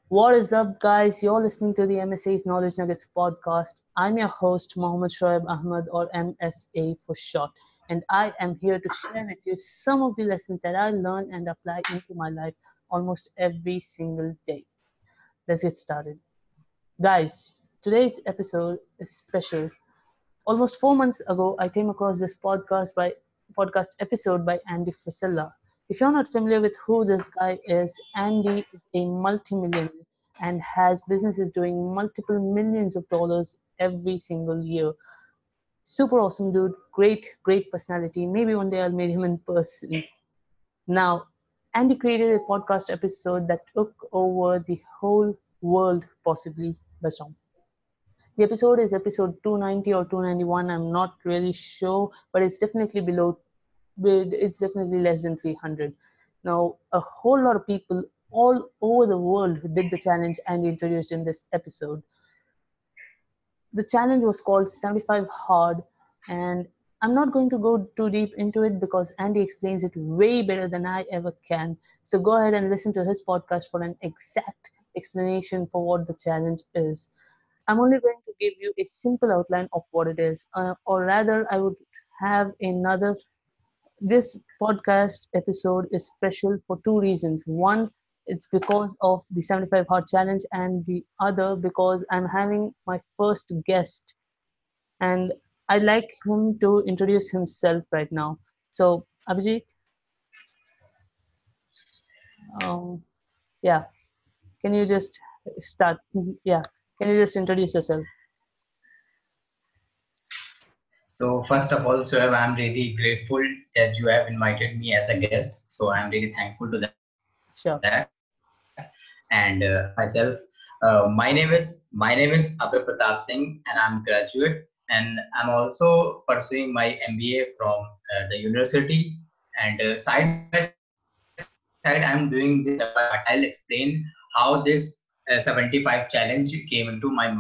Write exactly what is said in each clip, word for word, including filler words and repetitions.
What is up, guys? You're listening to the M S A's Knowledge Nuggets podcast. I'm your host, Mohammed Shoaib Ahmed, or M S A for short, and I am here to share with you some of the lessons that I learn and apply into my life almost every single day. Let's get started. Guys, today's episode is special. Almost four months ago, I came across this podcast by podcast episode by Andy Frisella. If you're not familiar with who this guy is, Andy is a multimillionaire and has businesses doing multiple millions of dollars every single year. Super awesome dude, great, great personality. Maybe one day I'll meet him in person. Now, Andy created a podcast episode that took over the whole world, possibly by storm. The episode is episode two ninety or two ninety-one. I'm not really sure, but it's definitely below, it's definitely less than three hundred. Now, a whole lot of people all over the world did the challenge and introduced in this episode. The challenge was called seventy-five Hard, and I'm not going to go too deep into it because Andy explains it way better than I ever can. So go ahead and listen to his podcast for an exact explanation for what the challenge is. I'm only going to give you a simple outline of what it is, uh, or rather, I would have another. This podcast episode is special for two reasons. One, it's because of the seventy-five Hard Challenge, and the other because I'm having my first guest, and I'd like him to introduce himself right now. So, Abhijit, um, yeah, can you just start? Yeah, can you just introduce yourself? So first of all, Sohaib, I'm really grateful that you have invited me as a guest. So I'm really thankful to that. Sure. And uh, myself, uh, my name is my name is Abhay Pratap Singh, and I'm graduate, and I'm also pursuing my M B A from uh, the university. And uh, side by side, I'm doing this seventy-five hard. I'll explain how this uh, seventy-five challenge came into my mind.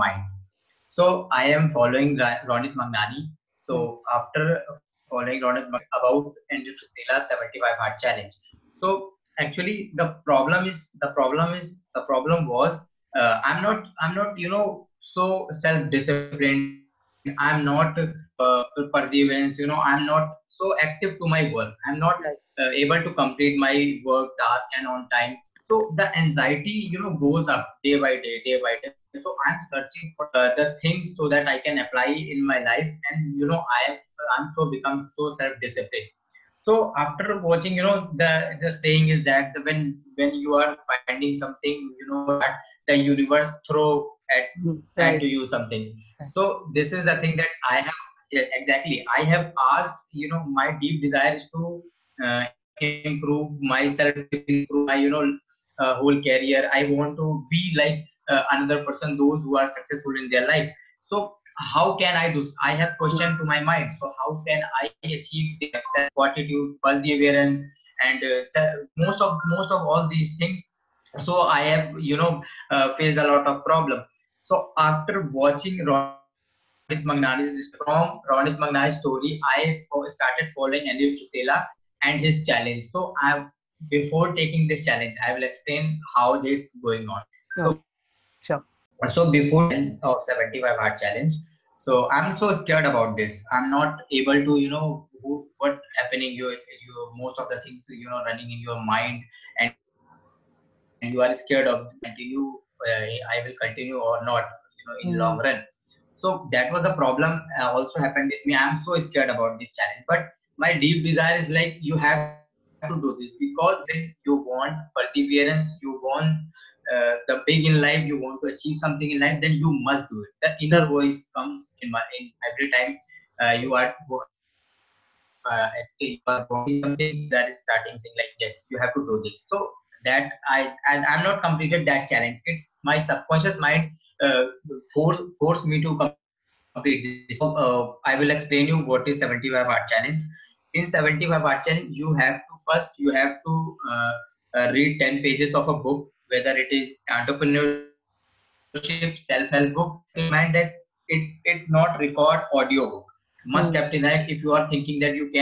So I am following Ra- Ronit Magnani. So Mm. after following Ronit Magnani about Andrew Frisella's seventy-five Hard Challenge. So actually the problem is the problem is the problem was uh, I'm not I'm not you know so self-disciplined. I'm not uh, perseverance. You know I'm not so active to my work. I'm not uh, Right. able to complete my work task and on time. So the anxiety you know goes up day by day, day by day. So I'm searching for uh, the things so that I can apply in my life, and you know I am I'm so become so self-disciplined. So after watching, you know the the saying is that the- when when you are finding something, you know that the universe throw at Mm. at Right. you something. Right. So this is the thing that I have. Yeah, exactly, I have asked, you know my deep desire is to uh, improve myself, to improve my, you know uh, whole career. I want to be like uh, another person, those who are successful in their life. So how can I do? I have Mm. question to my mind. So how can I achieve the success, fortitude, perseverance, and uh, se- most of most of all these things. So I have, you know uh, faced a lot of problem. So after watching Ronit Magnani's from Ronit Magnani's story, I fo- started following Andy Frisella and his challenge. So I, before taking this challenge, I will explain how this going on. So Okay. Sure. so before taking this challenge of seventy-five hard challenge, so I'm so scared about this. I'm not able to, you know, who, what happening. You, you most of the things, you know, running in your mind, and you are scared of continue. Uh, I will continue or not, you know, in long run. Mm. So that was a problem. Uh, also happened with me. I'm so scared about this challenge, but my deep desire is like you have to do this because when you want perseverance, you want uh, the big in life, you want to achieve something in life, then you must do it. The inner voice True. comes in my in every time uh, you are uh, you are walking something, that is starting saying like, yes, you have to do this. So that I and I'm not completed that challenge. It's my subconscious mind uh, force force me to complete this. So uh, I will explain you what is seventy-five hard challenge. In seventy-five hard challenge, you have to first you have to uh, uh, read ten pages of a book, whether it is entrepreneurship, self-help book. I recommend that it it not record audio book. Must kept in that if you are thinking that you can uh,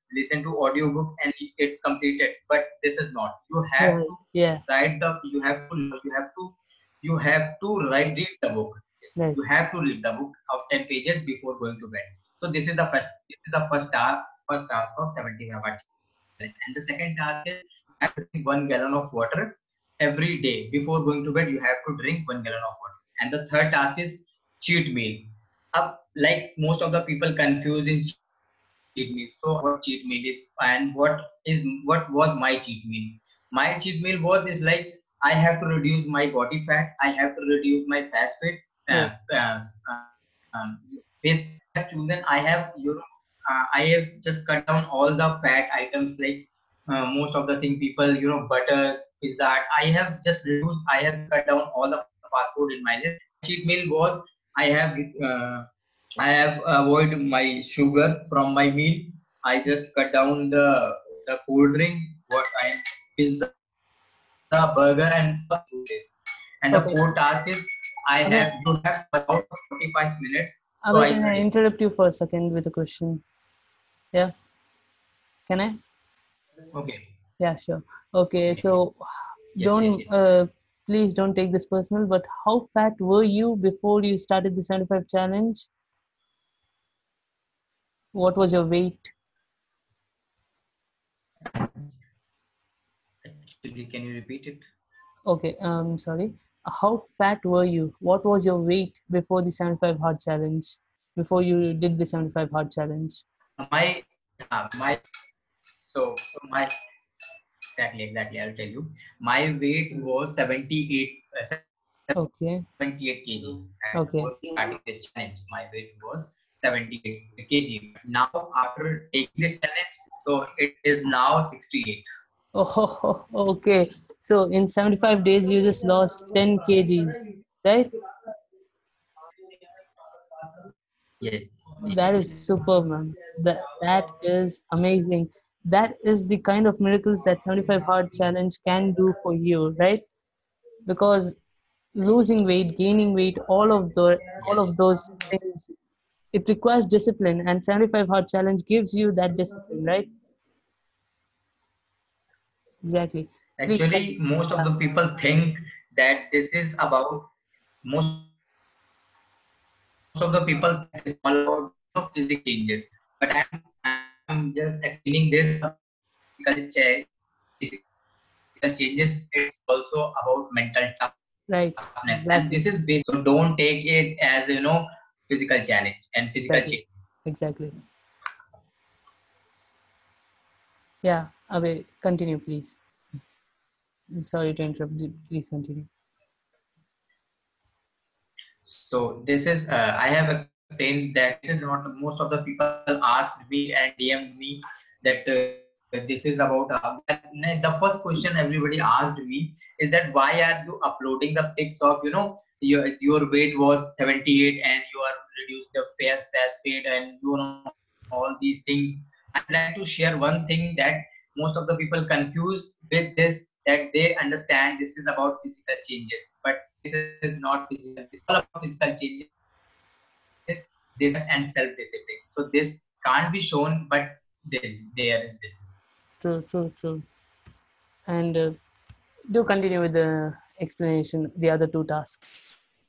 listen to audiobook and it's completed. But this is not. You have Right. to Yeah. write the. You have to. You have to. You have to write read the book. Yes. Right. You have to read the book of ten pages before going to bed. So this is the first. This is the first task. First task of seventy-five hour challenge. And the second task is you have to drink one gallon of water every day before going to bed. You have to drink one gallon of water. And the third task is cheat meal. Up like most of the people confused in cheat meal. So I want to tell you what cheat meal is and what is what was my cheat meal. My cheat meal was is like I have to reduce my body fat. I have to reduce my fast fat. Uh, Right. uh, um, Face fat I have chosen. I have you know uh, I have just cut down all the fat items like uh, most of the thing people you know butters, pizza. I have just reduced. I have just cut down all the fast food in my list. My cheat meal was I have uh, I have avoid my sugar from my meal. I just cut down the the cold drink, what I pizza, burger, and all the juices. And the fourth task is Okay. I have you have Abhay, about forty-five minutes twice a Abhay, day. can I interrupt you for a second with a question? Yeah. Can I? Okay. Yeah, sure. Okay. So Yes, yes, don't yes. uh, please don't take this personal, but how fat were you before you started the seventy-five challenge? What was your weight? Actually, can you repeat it? Okay, um, sorry. How fat were you? What was your weight before the seventy-five hard challenge? Before you did the seventy-five hard challenge? Uh, my uh, my so so my exactly exactly. I'll tell you. My weight was seventy-eight uh, seventy-eight kg Okay, and before starting this okay, challenge, my weight was seventy-eight kg. But now after taking this challenge, so it is now sixty-eight. Oh, okay. So in seventy-five days, you just lost ten kgs, right? Yes, That yes, is superb, man. That that is amazing. That is the kind of miracles that seventy-five hard challenge can do for you, right? Because losing weight, gaining weight, all of the all yes. of those things, it requires discipline, and seventy-five hard challenge gives you that discipline, right? Exactly. Please Actually, continue. most of Yeah. the people think that this is about most of the people think that this is all about you know physical changes. But I'm I'm just explaining this the physical cha- physical changes. It's also about mental toughness, and this is based on mental toughness. And this is based on Right. physical change. Exactly. So don't take it as you know physical challenge and physical change. Exactly. Exactly. Yeah. Abe, continue, please. I'm sorry to interrupt. Please continue. So this is uh, I have explained that this is not most of the people asked me and D M'd me that uh, this is about uh, that, the first question everybody asked me is that why are you uploading the pics of you know your your weight was seventy-eight and you are reduced the fast fast weight and you know all these things. I would like to share one thing that most of the people confuse with this, that they understand this is about physical changes, but this is not physical. This is all about physical changes. This is discipline and self-discipline. So this can't be shown, but there is there is this is. True, true, true. And uh, do continue with the explanation, the other two tasks.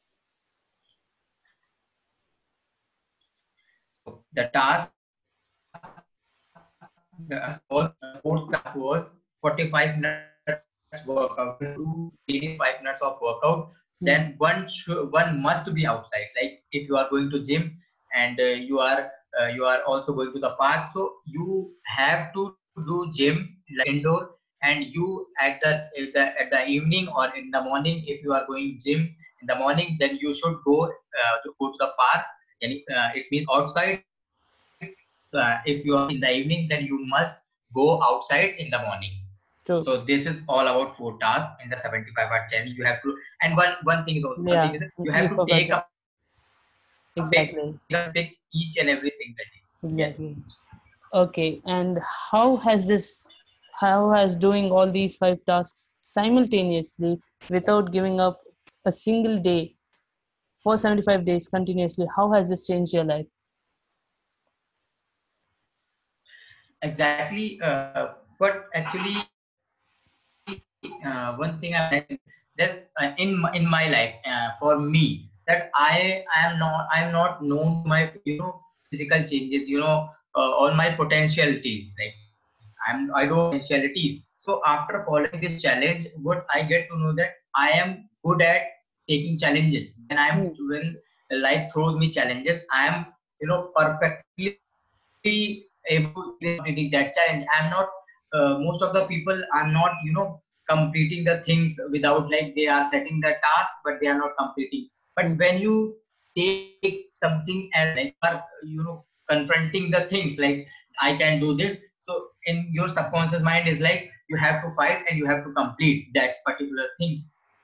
So the task, the task was uh, fourth task was forty-five minutes workout. When you do daily five minutes of workout, then one should one must be outside. Like if you are going to gym and uh, you are uh, you are also going to the park, so you have to do gym like indoor. And you at the, at the at the evening or in the morning, if you are going gym in the morning, then you should go uh, to go to the park. And uh, it means outside. Uh, if you are going in the evening, then you must go outside in the morning. So this is all True. about four tasks in the seventy-five hour challenge. You have to, and one one thing is also one thing is you have to Yeah, take a you pic, forgot that. take a pic each and every single day. Yes. Exactly. Exactly. Okay, and how has this, how has doing all these five tasks simultaneously without giving up a single day for seventy-five days continuously, how has this changed your life? exactly. Uh, but actually, uh, one thing I would like to say is there's uh, in my- in my life uh, for me that I I am not I am not known to my you know physical changes. You know uh, all my potentialities. Like I'm I don't know my potentialities. So after following this challenge, what I get to know that I am good at taking challenges. When I'm Hmm. when life throws me challenges, I am you know perfectly able to easily completing that challenge. I'm not uh, most of the people are not you know completing the things without like they are setting the task but they are not completing. But Hmm. when you take something as like you are you know confronting the things like I can do this, so in your subconscious mind is like you have to fight and you have to complete that particular thing.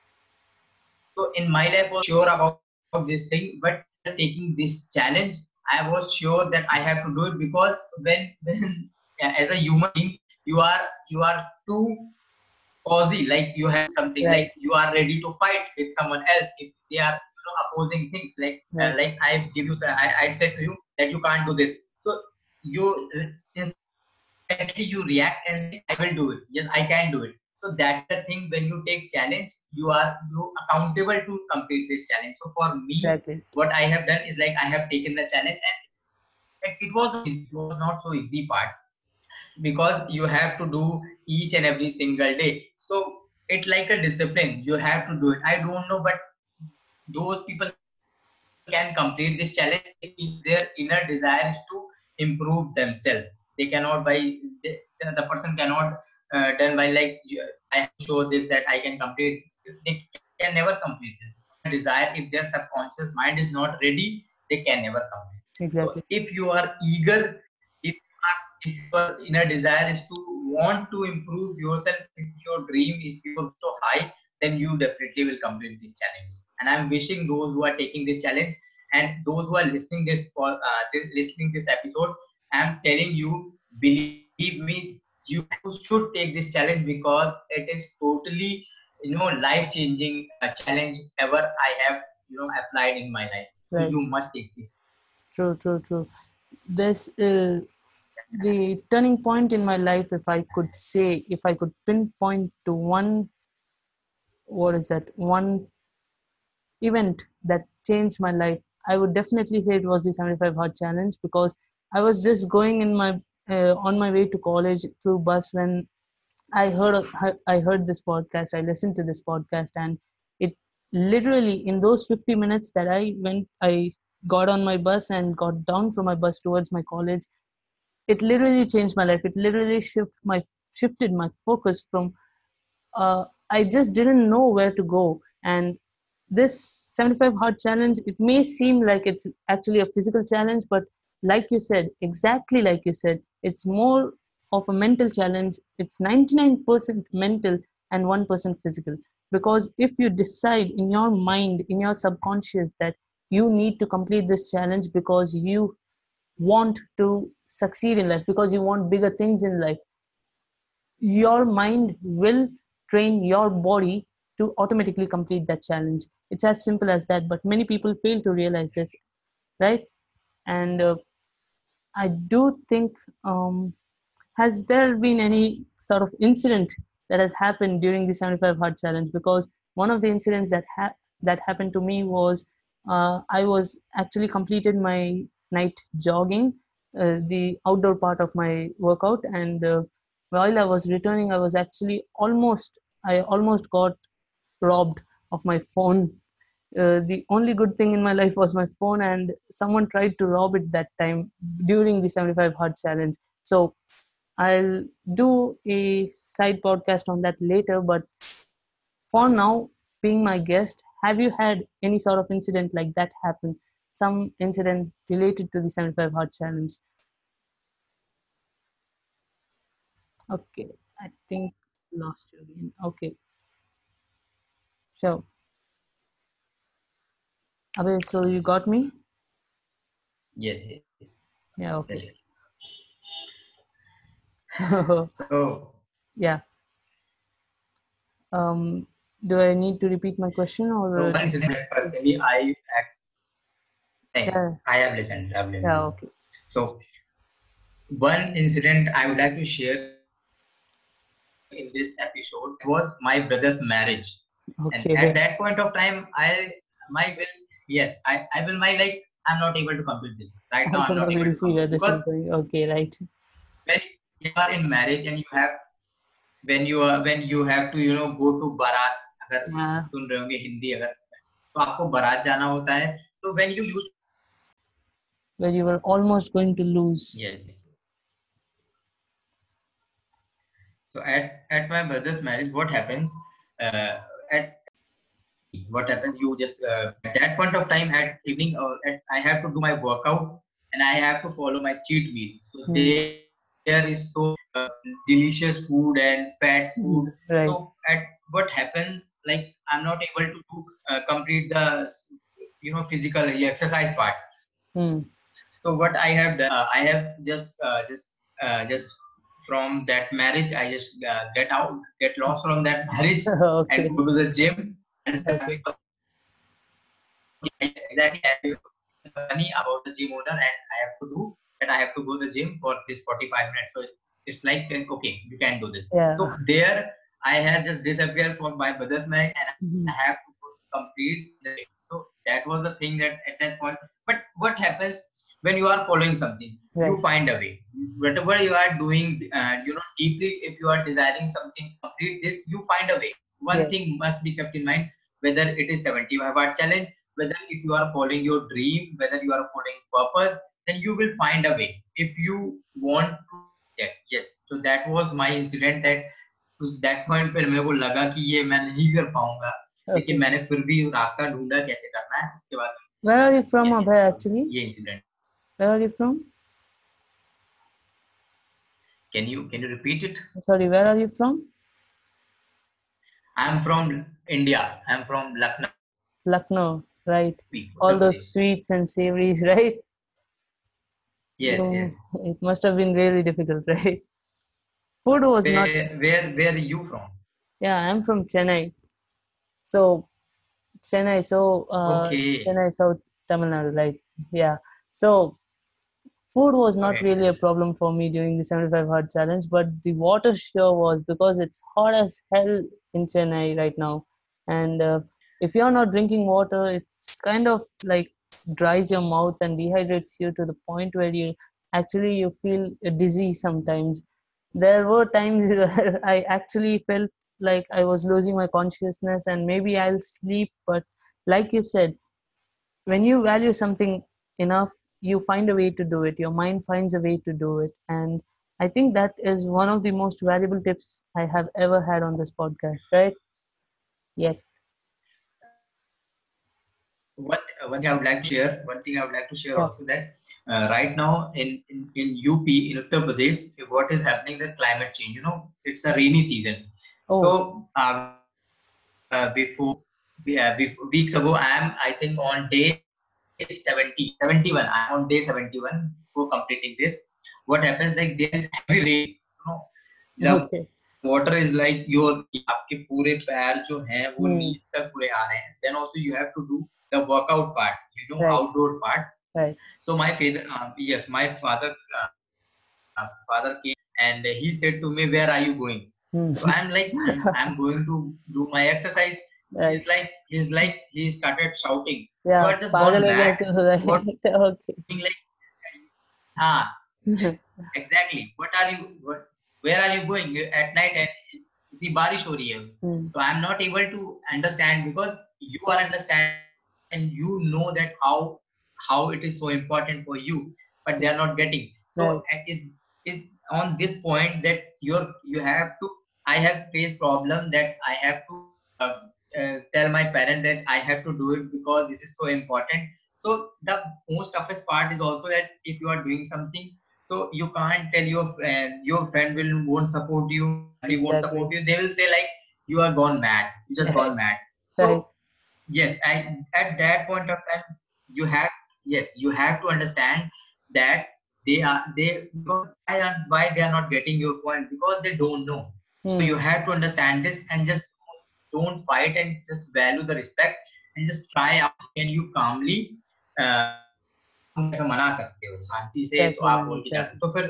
So in my life, I was sure about this thing, but after taking this challenge, I was sure that I have to do it because when, when yeah, as a human being, you are you are too cozy, like you have something like Right, you are ready to fight with someone else if they are you know opposing things. Like uh, right, like I give you, I I said to you that you can't do this, so you uh, instantly you react and say I will do it. Yes, I can do it. So that is the thing. When you take challenge, you are you accountable to complete this challenge. So for me, what I exactly. have done is like I have taken the challenge, and it, it was not easy. It was not so easy part because you have to do each and every single day. So it's like a discipline. You have to do it. I don't know, but those people can complete this challenge if their inner desire is to improve themselves. They cannot by they, the the person cannot uh, done by like you- I have to show this that I can complete. They can never complete this. Inner desire, if their subconscious mind is not ready, they can never complete. So if you are Exactly. eager, if you are if your inner desire is to want to improve yourself, if your dream, if your wish so high, then you definitely will complete this challenge. And I'm wishing those who are taking this challenge and those who are listening this po- uh, thi- listening this episode, I'm telling you, believe me, you should take this challenge because it is totally you know life changing uh, challenge ever I have you know applied in my life. So you must take Right. this. True, true, true. This uh, the turning point in my life, if I could say, if I could pinpoint to one, what is that, one event that changed my life, I would definitely say it was the seventy-five hard challenge, because I was just going in my uh, on my way to college through bus when I heard I heard this podcast. I listened to this podcast, and it literally, in those fifty minutes that I went, I got on my bus and got down from my bus towards my college. It literally changed my life. It literally shift my shifted my focus from uh, I just didn't know where to go. And this seventy-five hard challenge, it may seem like it's actually a physical challenge, but like you said, exactly like you said, it's more of a mental challenge. It's ninety-nine percent mental and one percent physical. Because if you decide in your mind, in your subconscious, that you need to complete this challenge because you want to succeed in life, because you want bigger things in life, your mind will train your body to automatically complete that challenge. It's as simple as that, but many people fail to realize this, right? And uh, I do think, um, has there been any sort of incident that has happened during the seventy-five hard challenge? Because one of the incidents that ha- that happened to me was, uh, I was actually completed my night jogging, uh, the outdoor part of my workout, and uh, while I was returning, I was actually almost I almost got robbed of my phone. Uh, the only good thing in my life was my phone, and someone tried to rob it that time during the seventy-five hard challenge. So I'll do a side podcast on that later, but for now, being my guest, have you had any sort of incident like that happen? Some incident related to the seventy-five hard challenge? Okay, I think lost you again. Okay, so Abhay, so you got me? Yes, yes, Yeah, correct. okay. So So yeah, um, do I need to repeat my question, so or one uh, incident that personally I act, yeah, I have listened. I have yeah, listened. okay. So one incident I would like to share in this episode was my brother's marriage. And at that point of time, Okay. I my will yes, I, I will my like I'm not able to complete this. Right now I'm not able to I complete think because we'll see where this is going. Okay, right. when you are in marriage and you have when you are when you have to you know go to barat अगर Yeah, सुन रहे होंगे हिंदी अगर तो आपको बारात जाना होता है तो when you used where you were almost going to lose. yes yes so at at my brother's marriage what happens uh, at what happens you just uh, at that point of time at evening or at, I have to do my workout and I have to follow my cheat meal so Hmm. there is so uh, delicious food and fat food Right. so at what happens like I'm not able to do, uh, complete the you know physical uh, exercise part Hmm. so what I have done uh, I have just uh, just uh, just from that marriage I just uh, get out get lost from that marriage and Okay. go to the gym and start Okay. doing yes, exactly. I have funny about the gym owner, and I have to do that. I have to go to the gym for this forty-five minutes. So it's, it's like uh, okay, you can do this. Yeah. So there, I have just disappeared from my brother's marriage, and I have to Mhm. go complete the gym. So that was the thing that at that point. But what happens when you are following something? You Right. find a way. Whatever you are doing, uh, you know, deeply. If you are desiring something, complete this. You find a way. One Yes. thing must be kept in mind whether it is seventy-five hour challenge whether if you are following your dream whether you are following purpose then you will find a way if you want to yeah, yes so that was my incident that उस that point पे मेरे को लगा कि ये मैं नहीं कर पाऊंगा लेकिन Okay. मैंने फिर भी रास्ता ढूंढा कैसे करना है उसके बाद Where are you from, yes Abhay, so actually? ये incident Where are you from? can you can you repeat it Sorry, where are you from? I'm from India I'm from Lucknow Lucknow, right? U P All Uttar those Pradesh sweets and savories, right? yes You, yes it must have been really difficult, right? Food was not. where where where are you from Yeah, I'm from Chennai. So Chennai, so uh, okay Chennai, South Tamil Nadu, like yeah. So food was not okay really a problem for me during the seventy-five hard challenge, but the water sure was because it's hot as hell in Chennai right now, and uh, if you're not drinking water, it's kind of like dries your mouth and dehydrates you to the point where you actually you feel dizzy sometimes. There were times where I actually felt like I was losing my consciousness and maybe I'll sleep, but like you said, when you value something enough, you find a way to do it. Your mind finds a way to do it. And I think that is one of the most valuable tips I have ever had on this podcast, right? Yeah. One, one thing I would like to share, one thing I would like to share Yeah. also that uh, right now in, in, in U P, in Uttar Pradesh, what is happening, the climate change, you know, it's a rainy season. Oh, So uh, before, yeah, before weeks ago, I am, I think on day seventy, seventy-one, I am on day seventy-one for completing this. What happens, like there is heavy rain, you know, the water is okay. like your आपके पूरे पैर जो हैं वो knees तक पूरे Hmm. आ रहे हैं then also you have to do the workout part you know Right. outdoor part Right. so my father uh, yes my father uh, father came and he said to me where are you going so I'm like Hmm. I'm, I'm going to do my exercise he's like Right. he's like he started shouting you are just gone Yeah. mad Pagal ho gaya what tu, are you right. doing like Okay. ah yes exactly what are you what where are you going at night and इतनी बारिश हो रही है Hmm. so I'm not able to understand because you are understand and you know that how how it is so important for you but they are not getting so uh, Right. is is on this point that you're you have to I have faced problem that I have to uh, uh, tell my parent that I have to do it because this is so important so the most toughest part is also that if you are doing something so you can't tell your friend your friend will won't support you family won't support Exactly. you they will say like you are gone mad you just Right. gone mad so Right. yes I at that point of time you have yes you have to understand that they are they because why are why they are not getting your point because they don't know so Hmm. you have to understand this and just don't fight and just value the respect and just try out can you calmly uh, आप उनको ऐसा मना सकते हो शांति से तो Exactly, आप man. बोल के जा सकते Exactly. हो तो फिर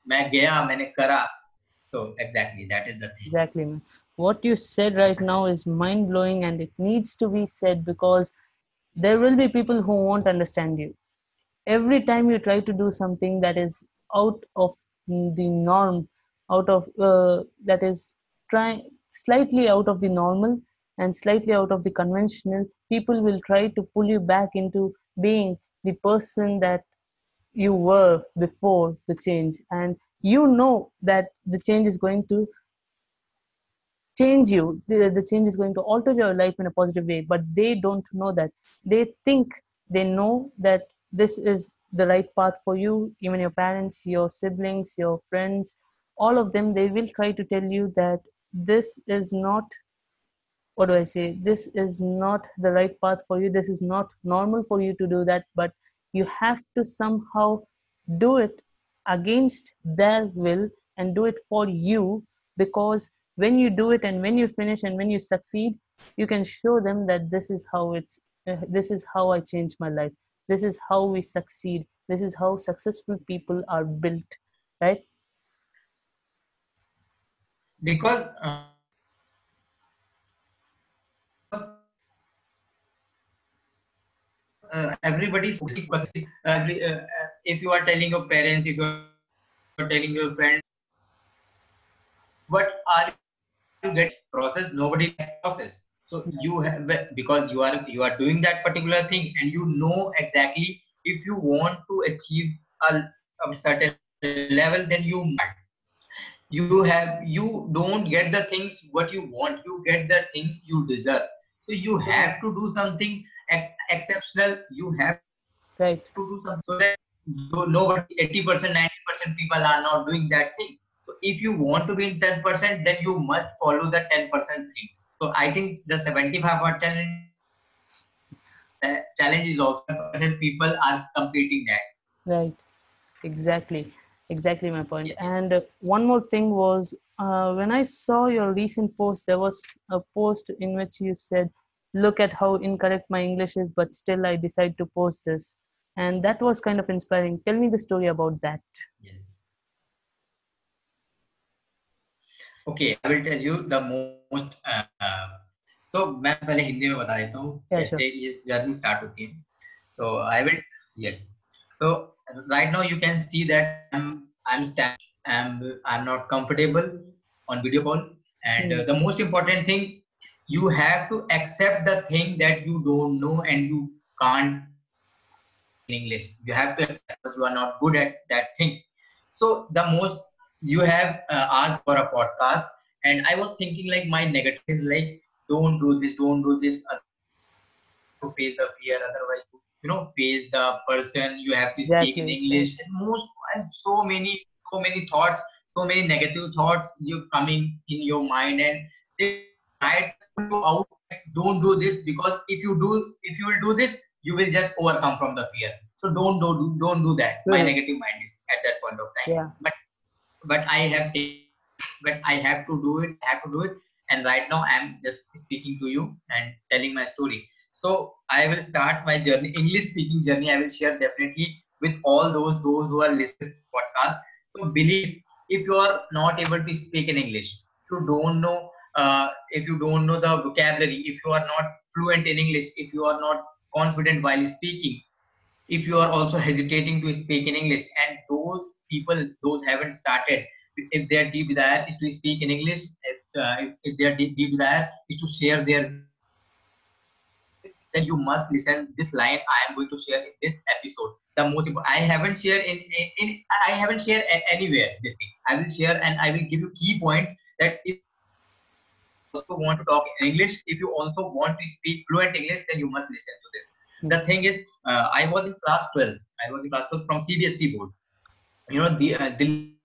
मैं गया, मैंने करा. So exactly, that is the thing. Exactly, man. What you said right now is mind blowing and it needs to be said because there will be people who won't understand you. Every time you try to do something that is out of the norm, out of uh, that is try slightly out of the normal and slightly out of the conventional, people will try to pull you back into being the person that you were before the change, and you know that the change is going to change you, the, the change is going to alter your life in a positive way, but they don't know that. They think they know that this is the right path for you. Even your parents, your siblings, your friends, all of them, they will try to tell you that this is not, what do I say, this is not the right path for you, this is not normal for you to do that, but you have to somehow do it against their will and do it for you, because when you do it and when you finish and when you succeed, you can show them that this is how it's uh, this is how I changed my life, this is how we succeed, this is how successful people are built, right? Because uh, uh, everybody's focusing. Uh, every, uh, uh, if you are telling your parents, if you are telling your friends, what are you getting? Process. Nobody likes process. So you have, because you are you are doing that particular thing and you know exactly if you want to achieve a, a certain level, then you must start. You have you don't get the things what you want, you get the things you deserve. So you Yeah, have to do something ex- exceptional, you have to do something so right. that you nobody eighty percent ninety percent people are not doing that thing. So if you want to be in ten percent, then you must follow the ten percent things. So I think the seventy-five hour challenge challenge is also percent people are completing that. Right. Exactly, exactly my Yes, point. yes. And uh, one more thing was, uh, when I saw your recent post, there was a post in which you said, "Look at how incorrect my English is, but still I decide to post this," and that was kind of inspiring. Tell me the story about that. Yes. Okay, I will tell you the most. Uh, so मैं पहले हिंदी में बता देता हूँ Yeah, कैसे sure. ये journey start होती है. So I will, yes. So right now you can see that I'm I'm standing. I'm I'm not comfortable on video call. And Hmm. uh, the most important thing is you have to accept the thing that you don't know and you can't speak in English. You have to accept because you are not good at that thing. So the most you have uh, asked for a podcast, and I was thinking like my negative is like don't do this, don't do this. Otherwise, you have to face the fear. Otherwise, you you know face the person. You have to speak in Exactly, English. And exactly. most and so many so many thoughts, so many negative thoughts you coming in your mind, and they will try to pull you out. Don't do this because if you do if you will do this, you will just overcome from the fear. So don't do don't do that. My True. negative mind is at that point of time. Yeah. But but I have taken it, but I have to do it, I have to do it. And right now I'm just speaking to you and telling my story. So I will start my journey, English speaking journey. I will share definitely with all those those who are listening to this podcast. So believe me, if you are not able to speak in English, if you don't know, uh, if you don't know the vocabulary, if you are not fluent in English, if you are not confident while speaking, if you are also hesitating to speak in English, and those people, those haven't started, if their deep desire is to speak in English, if, uh, if, if their deep, deep desire is to share their views in English, then you must listen this line I am going to share in this episode. The most important, I haven't shared in, in, in I haven't shared anywhere this thing. I will share and I will give you key point that if you also want to talk in English, if you also want to speak fluent English, then you must listen to this. The thing Hmm. is, uh, I was in class twelve. I was in class twelve from C B S E board. You know, the uh, Delhi board,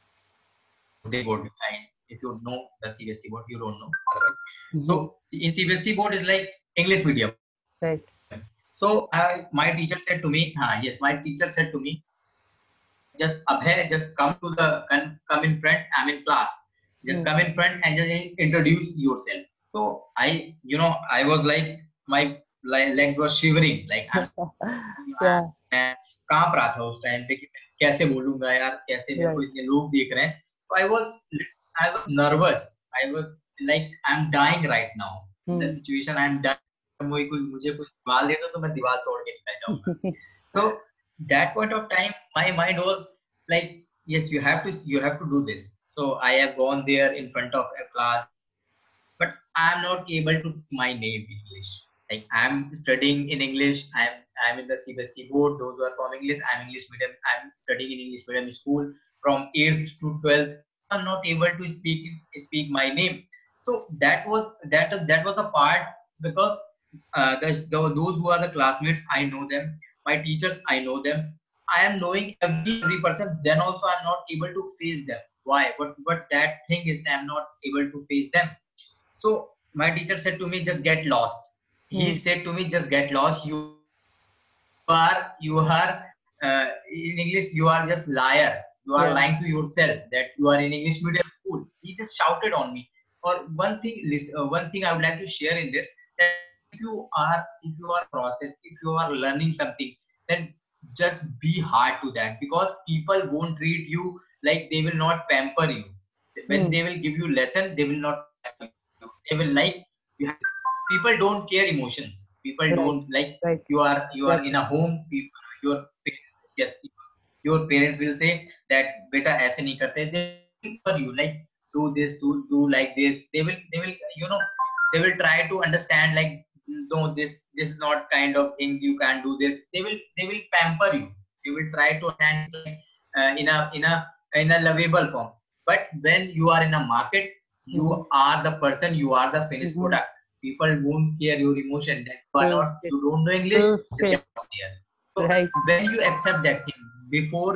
Delhi board. I, if you know the C B S E board, you don't know otherwise. Mhm. So in C B S E board is like English medium. Right. So I, my teacher said to me, huh, yes, my teacher said to me, just Abhay, just come to the come, come in front. I'm in class. Just Hmm. come in front and just in- introduce yourself. So I, you know, I was like my like, legs were shivering. Like I'm, Yeah. मैं कांप रहा था उस time पे कि कैसे बोलूंगा यार, कैसे मेरे को Right. इतने लोग देख रहे हैं. So I was I was nervous. I was like I'm dying right now. In the Hmm. situation I'm dying. मुझे कोई मुझे कोई दीवार दे दो तो मैं दीवार तोड़ के निकल जाऊंगा. So that point of time, my mind was like, yes, you have to you have to do this. So I have gone there in front of a class, but I'm not able to speak my name in English. Like I'm studying in English. I'm I'm in the C B S E board. Those who are from English, I'm English medium. I'm studying in English medium school from eighth to twelfth. I'm not able to speak speak my name. So that was that that was the part, because uh, the, the those who are the classmates, I know them. My teachers, I know them. I am knowing every every person. Then also I'm not able to face them. Why? But but that thing is I'm not able to face them. So my teacher said to me, just get lost. He Hmm. said to me, just get lost. You are, you are, uh, in English, you are just liar. You are Yeah. lying to yourself that you are in English medium school. He just shouted on me. Or one thing, uh, one thing I would like to share in this, that if you are, if you are process, if you are learning something, then just be hard to that, because people won't treat you like, they will not pamper you. When Hmm. they will give you lesson, they will not pamper you. They will like, you have, people don't care emotions. People don't Right. like, Right. you are you are in Exactly. a home. People, your yes, your parents will say that beta aise nahi karte. They will pamper you like, do this, do do like this. They will they will you know they will try to understand like, no, this this is not kind of thing, you can do this. They will they will pamper you. They will try to understand this like, uh, in a in a in a lovable form. But when you are in a market, you Mm-hmm. are the person, you are the finished Mm-hmm. product. People won't care your emotion, that you are not, Perfect. you don't know English, just Perfect. get lost here. So Right. when you accept that thing before,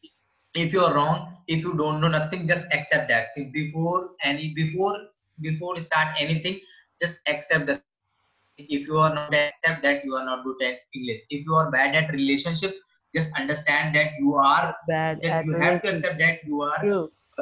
if you are wrong, if you don't know nothing, just accept that thing before any before before start anything. Just accept that if you are not accept that you are not good at English. If you are bad at relationship, just understand that you are, Bad that at you have to relationship. accept that you are, True. uh,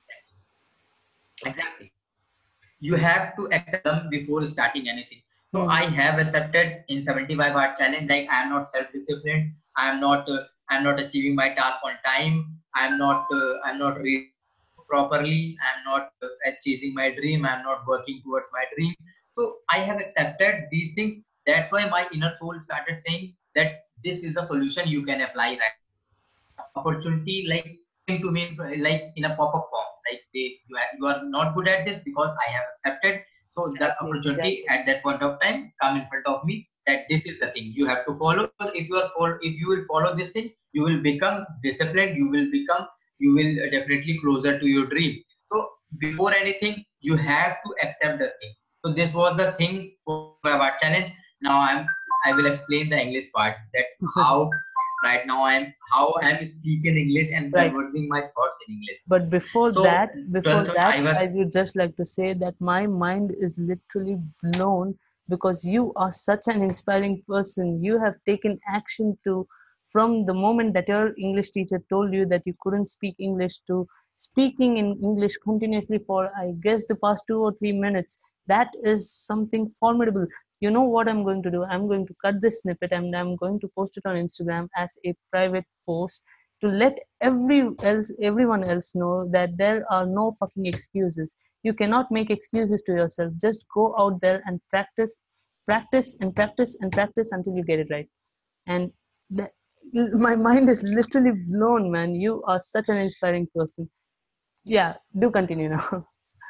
exactly, you have to accept them before starting anything. So I Mm-hmm. have accepted in seventy-five hour challenge, like I am not self-disciplined, I am not uh, I am not achieving my task on time, I am not uh, I'm not reading properly, I am not uh, achieving my dream, I am not working towards my dream. So I have accepted these things. That's why my inner soul started saying that this is the solution you can apply right. Opportunity like came to me like in a pop-up form, like they, you are, you are not good at this, because I have accepted. So the Exactly. opportunity Exactly. at that point of time come in front of me, that this is the thing you have to follow. If you are follow, if you will follow this thing, you will become disciplined, you will become, you will definitely closer to your dream. So before anything, you have to accept the thing. So this was the thing for our challenge. Now i'm I will explain the English part, that how right now I'm how I'm speaking English and Right. conversing my thoughts in English. But before So that, before twelfth that, I was, I would just like to say that my mind is literally blown because you are such an inspiring person. You have taken action to, from the moment that your English teacher told you that you couldn't speak English, to speaking in English continuously for, I guess, the past two or three minutes. That is something formidable. You know what I'm going to do? I'm going to cut this snippet and I'm going to post it on Instagram as a private post to let every else everyone else know that there are no fucking excuses. You cannot make excuses to yourself. Just go out there and practice, practice and practice and practice until you get it right. And the, my mind is literally blown, man. You are such an inspiring person. Yeah, do continue now.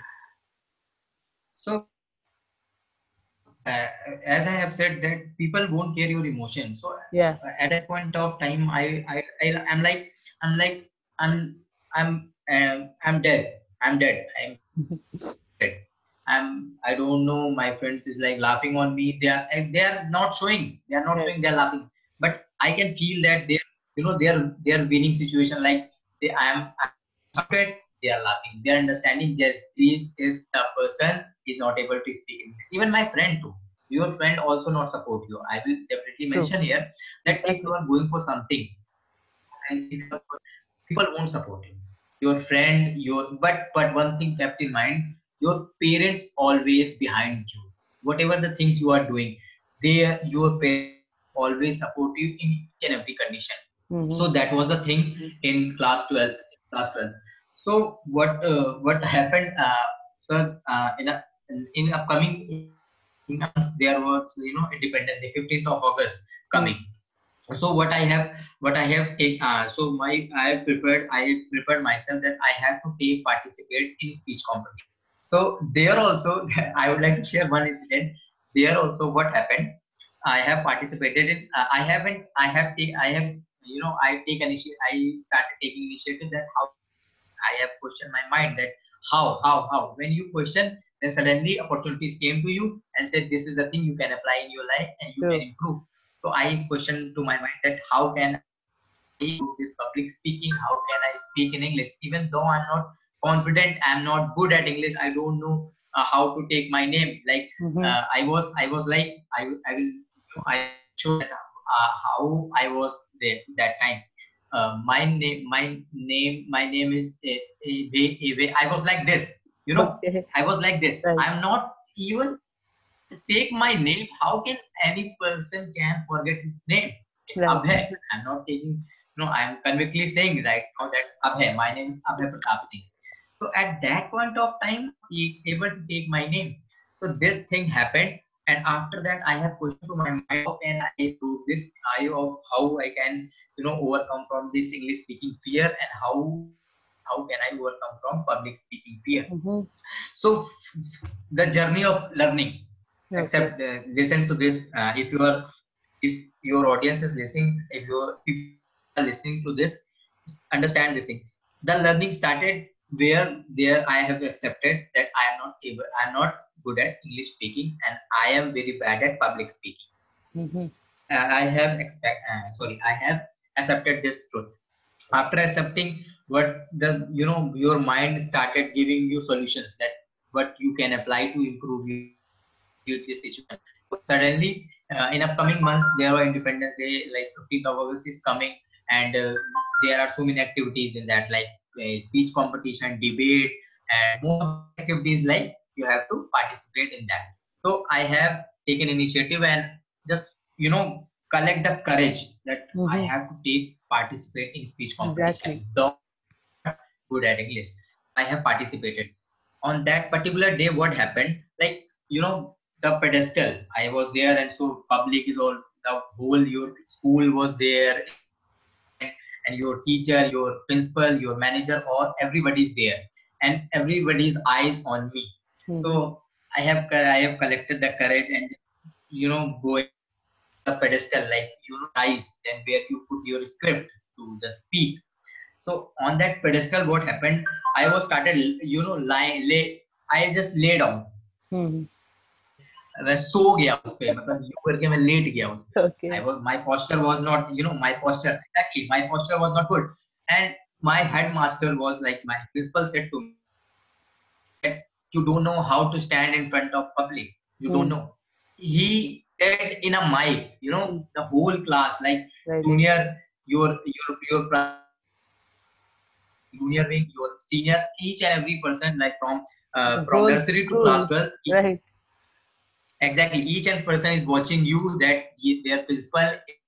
so uh, as I have said that people won't care your emotion. So Yeah. uh, at that point of time, I I, I I'm like I'm like I'm I'm um, I'm dead. I'm dead. I'm dead. I'm I don't know. My friends is like laughing on me. They are they are not showing. They are not Right. showing. They are laughing. But I can feel that they, you know, they are they are winning situation. Like they I am I'm afraid, they are laughing. They are understanding. Yes, this is the person is not able to speak English. Even my friend too. Your friend also not support you. I will definitely True. mention here that if you Exactly. are going for something, and if you are, people won't support you. Your friend, your but but one thing kept in mind, your parents always behind you. Whatever the things you are doing, they your parents always support you in each and every condition. Mm-hmm. So that was the thing in class twelfth. Class twelfth. So what uh, what happened, uh, sir? Uh, in a, in, in upcoming months there was, you know, Independence Day, fifteenth of August coming. Mm-hmm. So what I have, what I have take, uh, so my I have prepared, I have prepared myself that I have to take participate in speech competition. So there also I would like to share one incident. There also what happened, I have participated in, uh, I haven't I have take I have, you know, I take initiative, I started taking initiative that how I have questioned my mind that how how how when you question, then suddenly opportunities came to you and said this is the thing you can apply in your life and you can True. improve. So I questioned to my mind that how can improve this public speaking, how can I speak in English even though I'm not confident, I'm not good at English, I don't know uh, how to take my name. Like Mm-hmm. uh, i was i was like i, will- I will, you know, I show that uh, how I was there that time. Uh, my name my name my name is E- Eve, Eve. I was like this, you know, Okay. I was like this, Right. I'm not even take my name. How can any person can forget his name? Right. Abhay. I'm not taking, no, I'm convictly saying right now that Abhay, my name is Abhay Pratap Singh. So at that point of time, he able to take my name. So this thing happened, and after that, I have questioned to my mind, how can I improve this? I of how I can, you know, overcome from this English speaking fear, and how how can I overcome from public speaking fear? Mm-hmm. So the journey of learning, Okay. except uh, listen to this, uh, if you are, if your audience is listening, if you are, if you are listening to this, just understand this thing. The learning started where there I have accepted that I am not able, I am not good at English speaking and I am very bad at public speaking. Mm-hmm. uh, I have expect uh, sorry I have accepted this truth. After accepting what the, you know, your mind started giving you solutions that what you can apply to improve you this situation. So suddenly uh, in upcoming months there were Independence Day, like fifteenth of August is coming, and uh, there are so many activities in that, like uh, speech competition, debate, and most of the activities like you have to participate in that. So I have taken initiative and just, you know, collect the courage that I Mm-hmm. have to take participate in speech competition, Exactly. though I'm not good at English. I have participated. On that particular day, what happened? Like, you know, the pedestal. I was there, and so public is all, the whole your school was there, environment, and your teacher, your principal, your manager, or everybody's there, and everybody's eyes on me. Mm-hmm. So I have I have collected the courage and, you know, going on the pedestal, like, you know, dice, then where you put your script to just speak. So on that pedestal, what happened? I was started, you know, lying, lay. I just lay down. Mm-hmm. मैं सो गया उस पे, मतलब यूं करके मैं late गया उस पे. I Okay. was, my posture was not, you know, my posture, exactly, my posture was not good. And my headmaster was like, my principal said to me that you don't know how to stand in front of public. You don't Mm-hmm. know. He said in a mic, you know, the whole class, like Right. junior, your your your primary, your secondary, your junior wing, your senior, each and every person, like from uh, The from whole nursery to class school. twelve, Right. exactly, each and person is watching you that he, their principal is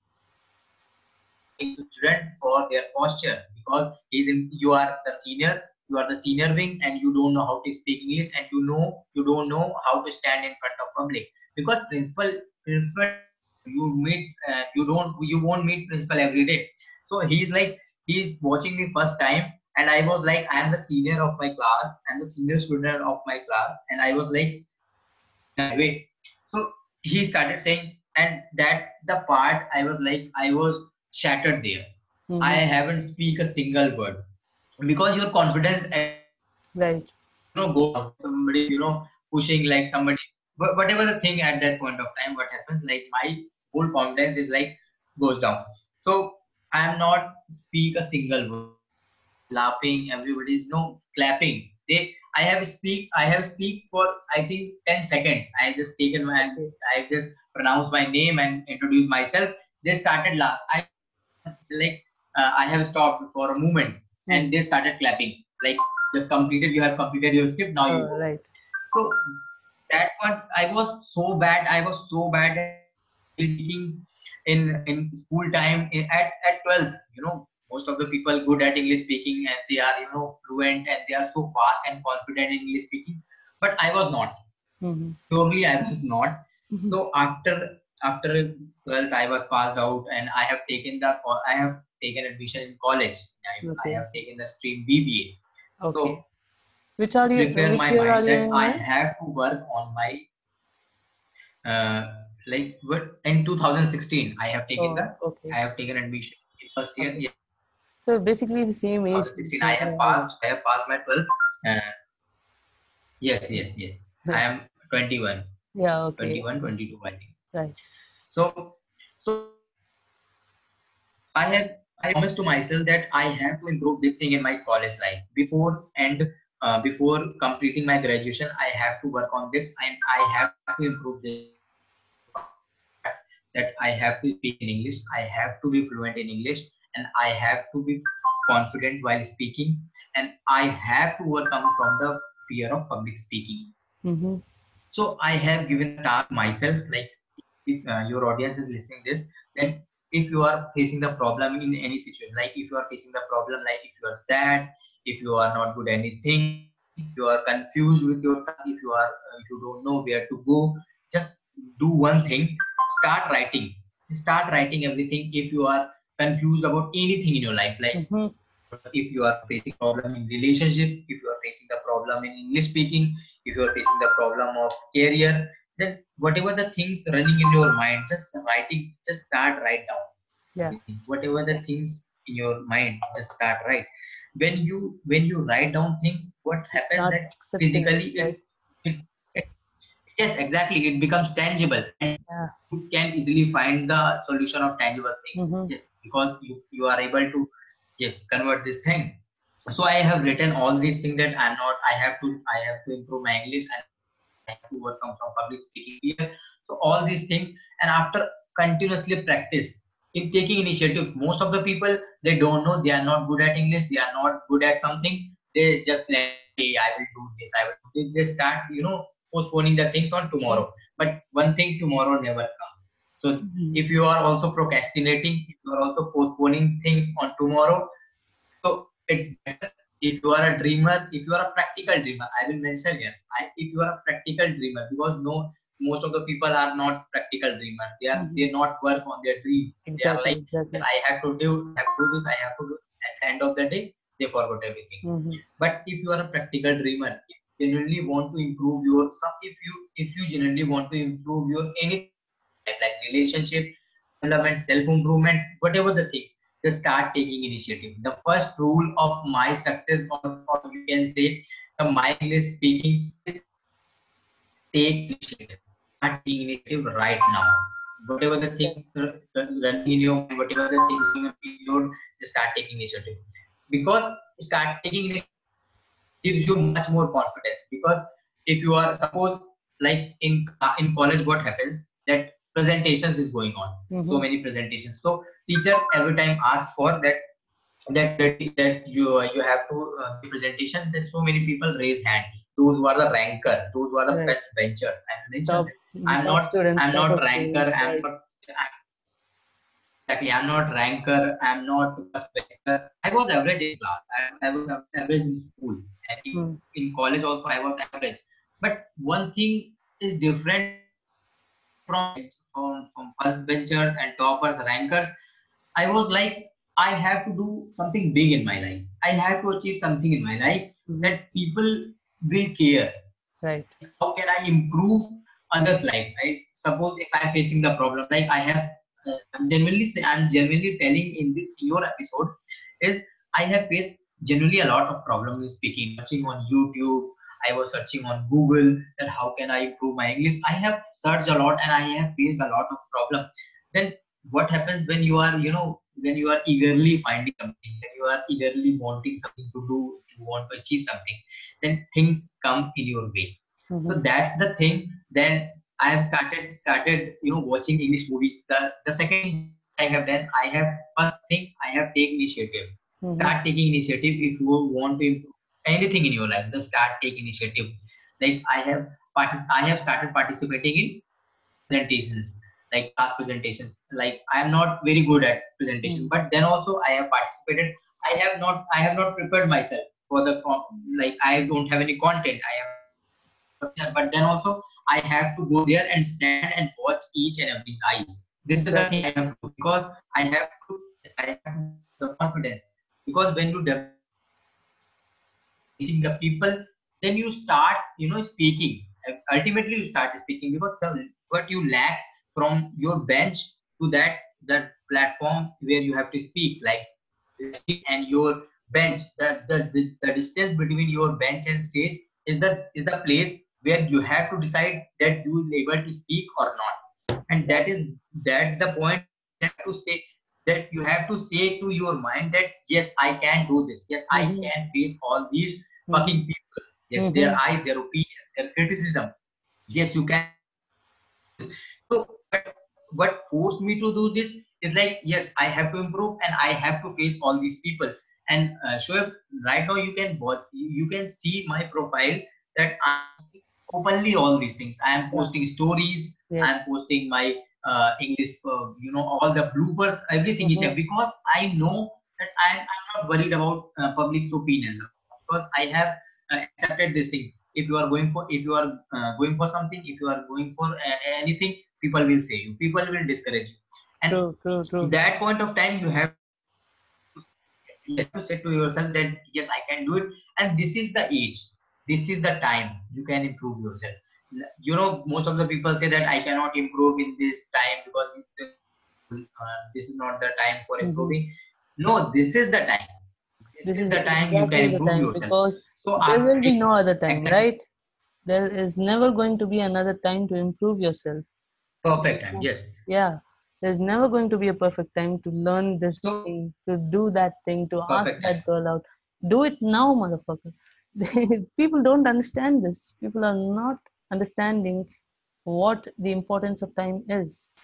talking to student for their posture, because he's in, you are the senior, you are the senior wing, and you don't know how to speak English, and you know you don't know how to stand in front of public, because principal principal you meet, uh, you don't, you won't meet principal every day. So he's like, he's watching me first time, and I was like, I am the senior of my class, I'm the senior student of my class, and I was like in a way. So he started saying, and that the part I was like, I was shattered there. I Mm-hmm. haven't speak a single word, because your confidence everything, Right. you know, goes down when somebody is, you know, pushing, like somebody, wha- whatever the thing at that point of time, what happens, like my whole confidence is like goes down. So I am not speak a single word. Everybody's laughing, everybody's, no, clapping. They, I have speak, I have speak for I think ten seconds. I have just taken my, Okay. I have just pronounced my name and introduced myself. They started laugh. I like uh, I have stopped for a moment, Mm. and they started clapping. Like, just completed. You have completed your script. Now you Uh, go. right. So that point, I was so bad. I was so bad at English. speaking in in school time in, at at twelfth. You know, most of the people good at English speaking and they are you know fluent and they are so fast and confident in English speaking. But I was not. Mm-hmm. Surely I was not. Mm-hmm. So after after twelfth, I was passed out and I have taken the co- I have taken admission in college. I, I Okay. have taken the stream B B A. Okay. So Which are to you? prepare Which my year are mind you that in I now? have to work on my uh, like what in two thousand sixteen I have taken the Oh, okay. I have taken admission in first year. Okay. Yes, So basically the same age. two thousand sixteen I Yeah. have passed. I have passed my twelfth. Uh, yes, yes, yes. I am twenty-one, Yeah. Okay. twenty-one, twenty-two, I think. Right. So, so I have I promised to myself that I have to improve this thing in my college life before and uh, before completing my graduation. I have to work on this and I have to improve this part that I have to speak in English. I have to be fluent in English and I have to be confident while speaking and I have to overcome from the fear of public speaking. Mm-hmm. So I have given a task myself, like if uh, your audience is listening this, then if you are facing the problem in any situation, like if you are facing the problem, like if you are sad, if you are not good at anything, if you are confused with your task, if you are uh, if you don't know where to go, just do one thing: start writing. Start writing everything. If you are confused about anything in your life, like Mm-hmm. if you are facing problem in relationship, if you are facing the problem in English speaking, if you are facing the problem of career, then whatever the things running in your mind, just writing, just start write down Yeah. everything, whatever the things in your mind, just start write. When you when you write down things, what You happens start that accepting it, physically right? it's it, it, yes, exactly, it becomes tangible and Yeah. you can easily find the solution of tangible things. Mm-hmm. Yes, because you you are able to, yes, convert this thing. So I have written all these things that I'm not I have to I have to improve my English and I have to overcome from public speaking fear. So all these things, and after continuously practice, in taking initiative, most of the people, they don't know, they are not good at English, they are not good at something, they just like, hey, I will do this, I will do this. They start you know postponing the things on tomorrow, but one thing, tomorrow never comes. So Mm-hmm. if you are also procrastinating, if you are also postponing things on tomorrow, so it's better. If you are a dreamer, if you are a practical dreamer, I will mention here. I, if you are a practical dreamer, because no, most of the people are not practical dreamers. They are Mm-hmm. they not work on their dreams. They are Exactly. like, yes, Exactly. I have to do, I have to do this, I have to do. At the end of the day, they forgot everything. Mm-hmm. But if you are a practical dreamer, if you genuinely want to improve your some, if you if you genuinely want to improve your anything in your life, like relationship, development, self-improvement, whatever the thing, just start taking initiative. The first rule of my success, or, or you can say the my English speaking, is take initiative. Start taking initiative right now. Whatever the Right. things uh, running in your mind, whatever the things going on in your, just start taking initiative. Because start taking initiative gives you much more confidence. Because if you are, suppose, like in uh, in college, what happens that presentations is going on, so Mm-hmm. many presentations. So teacher every time asks for that that that, that you uh, you have to uh, give presentation. Then so many people raise hand. Those who are the ranker, those who are the Right. first benchers. I mentioned Top. that Mm, I'm top not students, I'm not topper ranker. students. I'm Right. not. I'm, exactly. I'm not ranker. I'm not first bencher. I was average in class. I, I was average in school, and in, Mm. in college also I was average. But one thing is different from from, from first benchers and toppers, rankers. I was like, I have to do something big in my life. I have to achieve something in my life Mm-hmm. that people will care. Right. Like, how can I improve others' life? I suppose if I'm facing the problem, like I have, uh, I'm genuinely say, I'm genuinely telling in this your episode, is I have faced genuinely a lot of problems in speaking. Watching on YouTube, I was searching on Google that how can I improve my English. I have searched a lot and I have faced a lot of problem. Then what happens when you are, you know, when you are eagerly finding something, when you are eagerly wanting something to do, you want to achieve something, then things come in your way. Mm-hmm. So that's the thing. Then I have started started you know watching English movies. The the second thing what I have done, I have first thing I have taken initiative. Start Mm-hmm. taking initiative if you want to improve anything in your life. Just start taking initiative. Like I have partic- I have started participating in presentations. like class presentations. Like I am not very good at presentation, Mm. but then also I have participated. I have not I have not prepared myself for the con- like I don't have any content. I have but then also I have to go there and stand and watch each and every eyes. This is the thing Exactly. I have to do because I have to I have to develop the confidence. Because when you develop facing the people, then you start, you know, speaking. Ultimately, you start speaking because the, what you lack from your bench to that that platform where you have to speak, like stage and your bench, the, the, the, the distance between your bench and stage is the is the place where you have to decide that you will be able to speak or not. And that Exactly. is that the point you have to say, that you have to say to your mind that yes, I can do this, yes, I Mm-hmm. can face all these Mm-hmm. fucking people, yes, their Mm-hmm. eyes, their opinion, their criticism. Yes, you can. So but what forced me to do this is like, yes, I have to improve and I have to face all these people. And uh, Shoaib, right now you can watch, you can see my profile that I'm posting openly all these things. I am Yeah. posting stories, I am Yes. posting my uh, English, uh, you know, all the bloopers, everything, each Mm-hmm. and because I know that I'm, I'm not worried about uh, public's opinion, because I have uh, accepted this thing. If you are going for, if you are uh, going for something, if you are going for uh, anything, people will say you, people will discourage you. And True. True. to True. that point of time, you have you have to say to yourself that yes, I can do it. And this is the age, this is the time you can improve yourself. You know, most of the people say that I cannot improve in this time because uh, this is not the time for Mm-hmm. improving. No, this is the time, this This is is the time you can exactly the improve time yourself. because So there will I be no other time, exactly right? There is never going to be another time to improve yourself. perfect There's time, no, yes. yeah, there's never going to be a perfect time to learn this So thing, to do that thing, to ask perfect time. that girl out. Do it now, motherfucker. People don't understand this. People are not understanding what the importance of time is,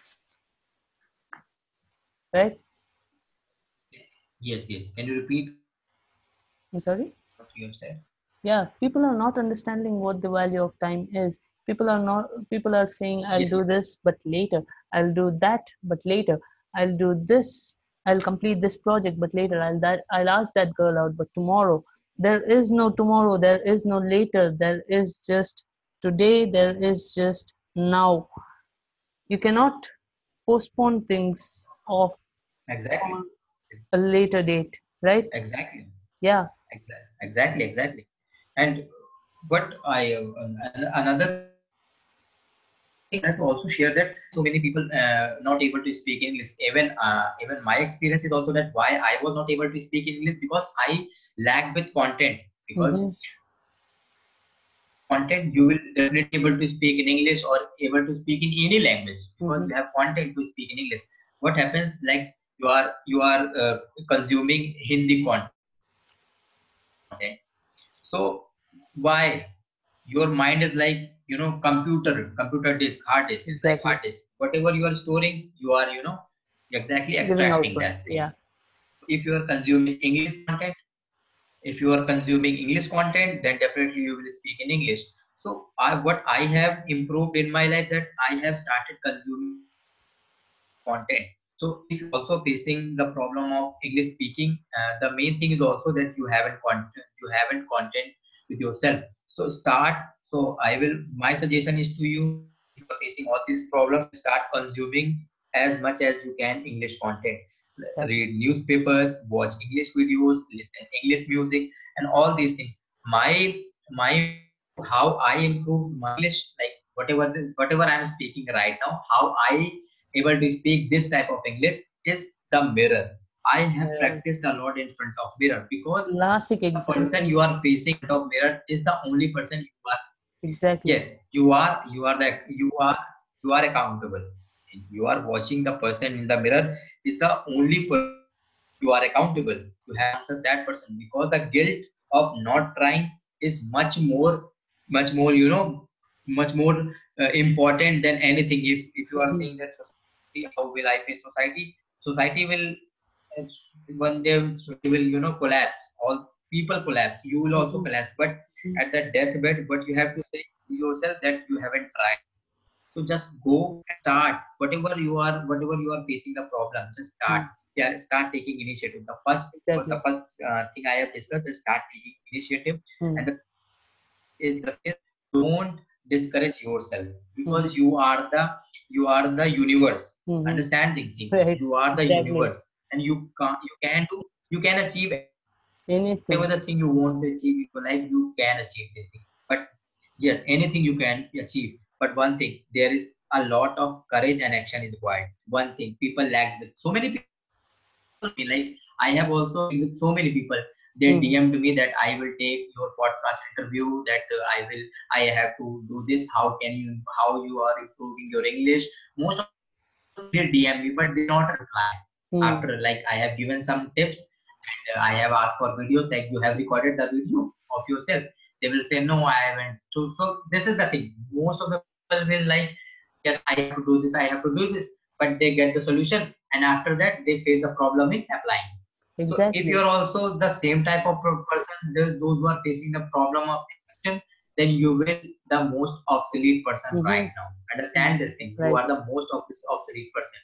right? Yes, yes. Can you repeat I'm sorry? what you have said? Yeah, people are not understanding what the value of time is. People are not, people are saying, I'll Yes, do this, but later. I'll do that, but later. I'll do this. I'll complete this project, but later. I'll that I'll ask that girl out, but tomorrow. There is no tomorrow, there is no later. There is just today, there is just now. You cannot postpone things off exactly, on a later date, right? exactly, Yeah. exactly, exactly, exactly. And what I uh, an- another thing I wanted to also share that so many people uh, not able to speak English. Even uh, even my experience is also that why I was not able to speak in English because I lack with content. Because Mm-hmm. if you have content, you will definitely able to speak in English or able to speak in any language because you Mm-hmm. have content to speak in English. What happens like you are you are uh, consuming Hindi content, so why your mind is like, you know, computer computer disk, hard disk, it's like hard disk. Exactly. Whatever you are storing, you are, you know, exactly extracting Giving that output. thing. Yeah. So if you are consuming English content, if you are consuming English content, then definitely you will speak in English. So I, what I have improved in my life, that I have started consuming content. So if you're also facing the problem of English speaking, uh, the main thing is also that you haven't content, you haven't content with yourself. So start. So I will. My suggestion is to you: if you are facing all these problems, start consuming as much as you can English content. Exactly. Read newspapers, watch English videos, listen English music, and all these things. My my how I improved my English, like whatever the, whatever I am speaking right now, how I able to speak this type of English is the mirror. I have Yeah. practiced a lot in front of mirror because Classic the person example. you are facing in front of mirror is the only person you are. Exactly. Yes, you are you are the you are you are accountable. You are watching the person in the mirror is the only person you are accountable. You have to answer that person because the guilt of not trying is much more, much more, you know, much more uh, important than anything. If if you are Mhm. saying that society, how will I face society? Society will, it's one day society will, you know, collapse. All people collapse. You will also Mhm. collapse. But Mhm. at the deathbed, but you have to say to yourself that you haven't tried. So just go and start whatever you are, whatever you are facing the problem. Just start, Mm. start, start taking initiative. The first, the Exactly. first uh, thing I have discussed is start taking initiative, Mm. and the is the is don't discourage yourself, Mm-hmm. because you are the you are the universe. Mm-hmm. Understand the thing. Right. You are the Exactly. universe, and you can you can do you can achieve whatever Anything. the thing you want to achieve in your life. You can achieve this thing. But yes, anything you can achieve. But one thing, there is a lot of courage and action is required. One thing people lack with so many people me like I have also been with so many people. They Mm-hmm. D M'd me that I will take your podcast interview. That uh, I will I have to do this. How can you how you are improving your English? Most of the people they D M me, but they not reply. Mm. After like I have given some tips, and uh, I have asked for videos, like you have recorded the video of yourself. They will say no, I haven't. So so this is the thing. Most of the people will like, yes, I have to do this, I have to do this, but they get the solution, and after that they face the problem in applying. So if Exactly. you're also the same type of per- person, those those who are facing the problem of action, then you will the most obsolete person Mm-hmm. right now. Understand this thing. You Right. are the most of this obsolete person.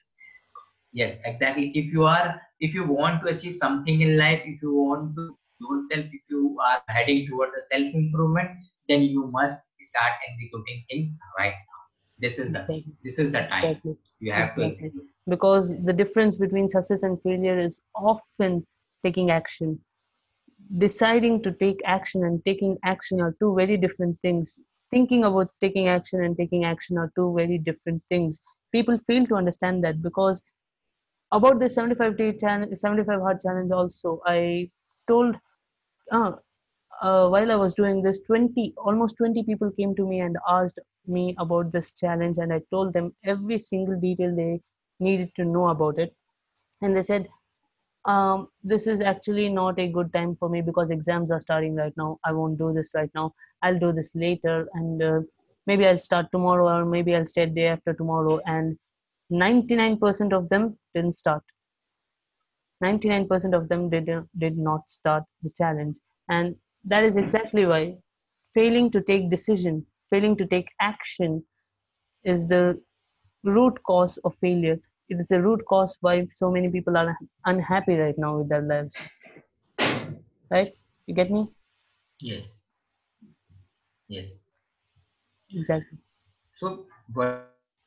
Yes, exactly. If you are, if you want to achieve something in life, if you want to yourself, if you are heading toward the self improvement, then you must start executing things right now. This is the thing. Exactly. This is the time Exactly. you have to Exactly. execute. Because the difference between success and failure is often taking action. Deciding to take action and taking action are two very different things. Thinking about taking action and taking action are two very different things. People fail to understand that, because about the seventy-five day challenge, seventy-five hard challenge also, I told, uh, uh, while I was doing this, twenty, almost twenty people came to me and asked me about this challenge, and I told them every single detail they needed to know about it. And they said, um, this is actually not a good time for me because exams are starting right now. I won't do this right now. I'll do this later, and uh, maybe I'll start tomorrow, or maybe I'll stay day after tomorrow. And ninety-nine percent of them didn't start. ninety-nine percent of them did, did not start the challenge. And that is exactly why failing to take decision, failing to take action is the root cause of failure. It is the root cause why so many people are unhappy right now with their lives. Right? You get me? Yes, yes. Exactly. So whatever the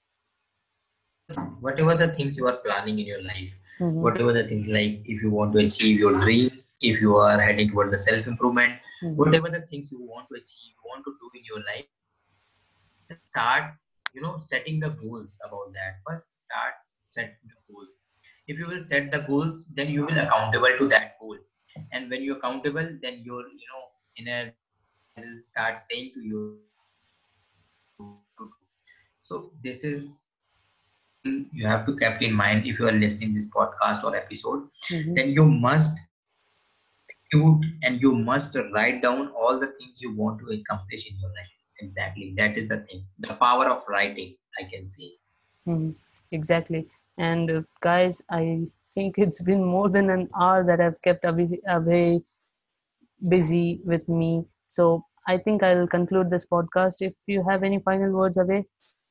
whatever the things you are planning in your life, Mm-hmm. whatever the things, like if you want to achieve your dreams, if you are heading toward the self improvement, Mm-hmm. whatever the things you want to achieve, want to do in your life, just start, you know, setting the goals about that. First, start setting the goals. If you will set the goals, then you will accountable to that goal. And when you're accountable, then your, you know, inner will start saying to you that yes, you have to do this, you have to do. So this is one thing you have to keep in mind if you are listening this podcast or episode. Mm-hmm. Then you must execute and you must write down all the things you want to accomplish in your life. Exactly, that is the thing. The power of writing, I can say. Mm-hmm. Exactly. And uh, guys, I think it's been more than an hour that I've kept away, away busy with me. So I think I'll conclude this podcast. If you have any final words, away,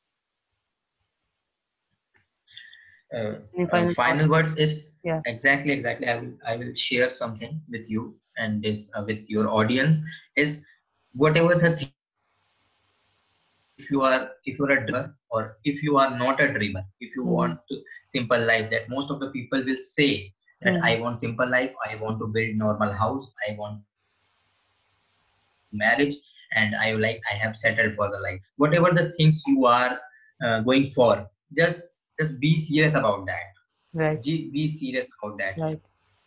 Uh, any uh, final thoughts? final words is Yeah. exactly exactly. I will I will share something with you and this uh, with your audience is whatever the things you want to achieve. If you are if you're a dreamer or if you are not a dreamer, if you Mm-hmm. want to simple life, that most of the people will say that Mm-hmm. I want simple life, I want to build normal house, I want to marriage, and I like I have settled for the life. Whatever the things you are uh, going for, just just be serious about that. Right. Be be serious about that. Right.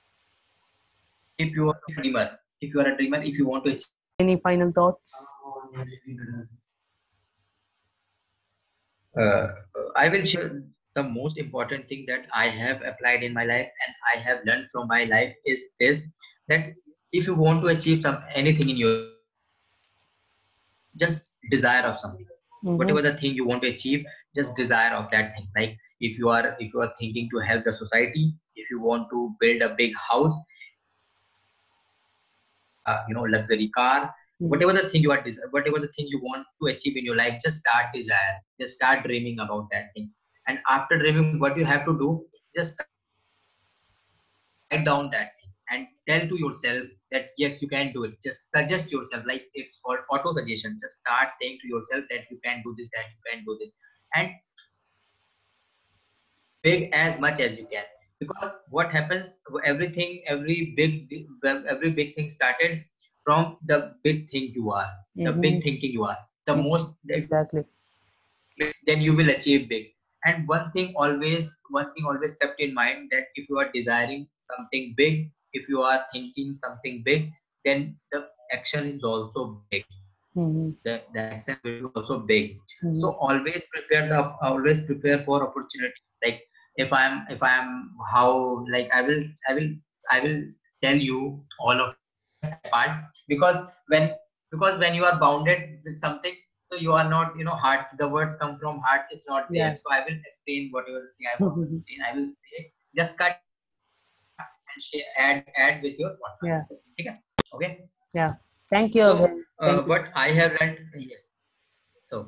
If you are a dreamer, if you are a dreamer, if you want to achieve Any something, final thoughts? uh, I will share the most important thing that I have applied in my life and I have learned from my life is this, that if you want to achieve some anything in your life, just desire of something. Mm-hmm. Whatever the thing you want to achieve, just desire of that thing. Like if you are if you are thinking to help the society, if you want to build a big house, if you want to buy a you know luxury car, whatever the thing you are desire, whatever the thing you want to achieve in your life, just start desire, just start dreaming about that thing. And after dreaming, what you have to do, just write down that thing and tell to yourself that yes, you can do it. Just suggest yourself, like it's called auto suggestion. Just start saying to yourself that you can do this, that you can do this, and big as much as you can. Because what happens, everything, every big, every big thing started from the big thing you are, the Mm-hmm. big thinking you are. The most Exactly. then you will achieve big. And one thing always, one thing always kept in mind, that if you are desiring something big, if you are thinking something big, then the action is also big. Mm-hmm. The, the action will be also big. So Mm-hmm. always prepare the always prepare for opportunity. Like if I'm if I'm how, like I will I will I will tell you all of part. Because when because when you are bounded with something, so you are not, you know, heart, the words come from heart, it's not there. Yeah. So I will explain whatever the thing I want to explain, I will say, just cut and share, add add with your Yeah. podcast. Okay. Okay. Yeah. Thank you, So Abhay. uh, Thank you. what I have learned, yes. So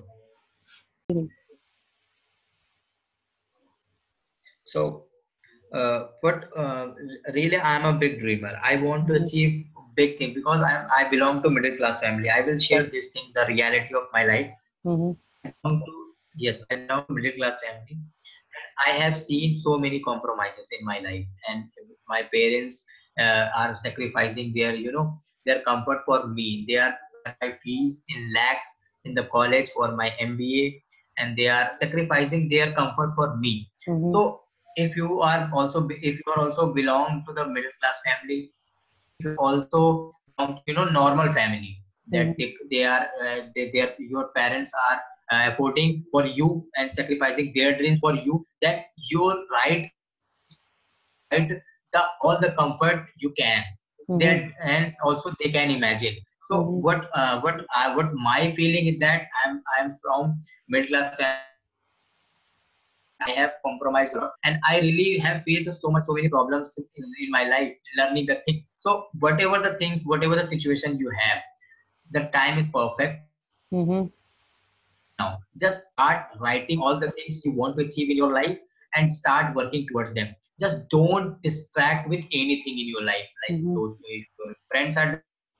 so uh, what uh, really, I'm a big dreamer. I want to Mm-hmm. achieve big thing, because i i belong to middle class family. I will share Right. this thing, the reality of my life. Mm-hmm. I belong to, yes, I belong to middle class family. I have seen so many compromises in my life, and my parents uh, are sacrificing their, you know, their comfort for me. They are paying my fees in lakhs in the college for my M B A, and they are sacrificing their comfort for me. Mm-hmm. So if you are also, if you are also belong to the middle class family, if you also belong to, you know, normal family, that Mm-hmm. they, they are uh, they, they are, your parents are uh, affording for you and sacrificing their dreams for you, that your right provide the all the comfort you can, Mm-hmm. that, and also they can imagine. So Mm-hmm. what uh, what uh, what my feeling is that i'm i'm from middle class family. I have compromised a lot, and I really have faced so much, so many problems in, in my life, learning the things. So whatever the things, whatever the situation you have, the time is perfect Mm-hmm. now. Just start writing all the things you want to achieve in your life and start working towards them. Just don't distract with anything in your life. Like Mm-hmm. those, if your friends are,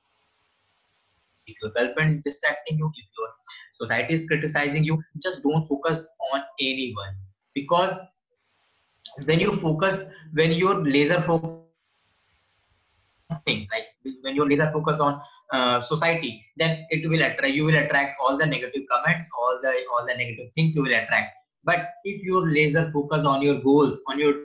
if your girlfriend is distracting you, if your society is criticizing you, just don't focus on anyone. Because when you focus, when you're laser focused thing, like when you're laser focused on uh, society, then it will attract, you will attract all the negative comments, all the all the negative things you will attract. But if you're laser focused on your goals, on your,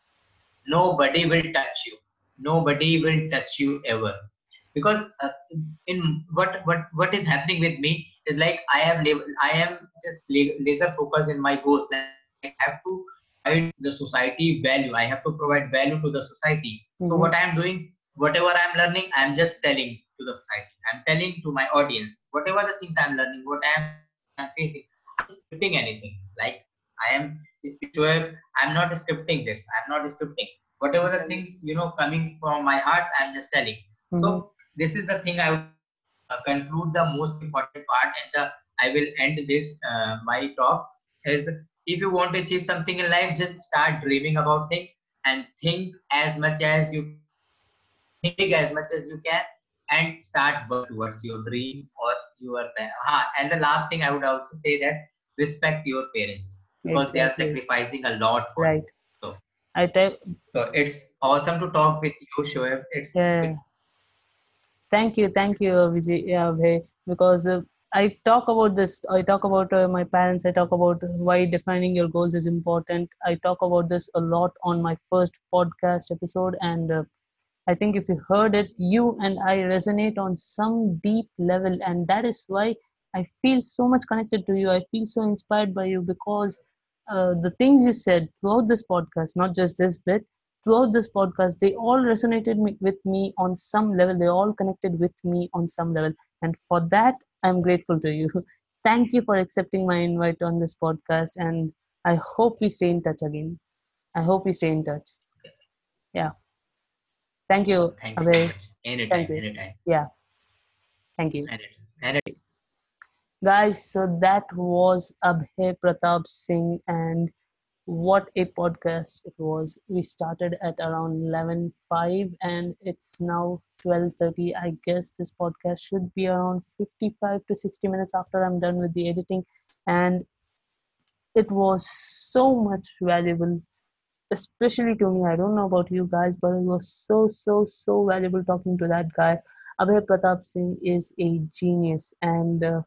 nobody will touch you, nobody will touch you ever. Because uh, in what what what is happening with me is, like I am la- I am just la- laser focused in my goals. Like I have to provide the society value, I have to provide value to the society. So what Mm-hmm. I am doing, whatever I am learning, I am just telling to the society, I'm telling to my audience whatever the things I'm learning, what I am I'm facing. I'm not scripting anything. Like I am spiritual, I'm not scripting this, I'm not scripting whatever the things, you know, coming from my heart, I'm just telling. So Mm-hmm. this is the thing I would uh, conclude, the most important part, and the, I will end this uh, my talk is, if you want to achieve something in life, just start dreaming about things and think as much as you think big as much as you can, and start work towards your dream or your ha. And the last thing I would also say, that respect your parents, because they are Exactly. sacrificing a lot for you. Right. So I tell. so it's awesome to talk with you, Shoaib. It's Yeah. Thank you, thank you, Vijay, yeah, Abhay, because uh, I talk about this. I talk about uh, my parents. I talk about why defining your goals is important. I talk about this a lot on my first podcast episode, and uh, I think if you heard it, you and I resonate on some deep level, and that is why I feel so much connected to you. I feel so inspired by you because uh, the things you said throughout this podcast, not just this bit, throughout this podcast, they all resonated me, with me on some level. They all connected with me on some level, and for that, I'm grateful to you. Thank you for accepting my invite on this podcast, and I hope we stay in touch again. I hope we stay in touch. Yeah. Thank you, thank you so Abhay. much. Anytime, Thank you. anytime. Yeah. Thank you. And it, Guys, so that was Abhay Pratap Singh, and what a podcast it was. We started at around eleven oh five and it's now twelve thirty. I guess this podcast should be around fifty-five to sixty minutes after I'm done with the editing, and it was so much valuable, especially to me. I don't know about you guys, but it was so, so, so valuable talking to that guy. Abhay Pratap Singh is a genius, and uh,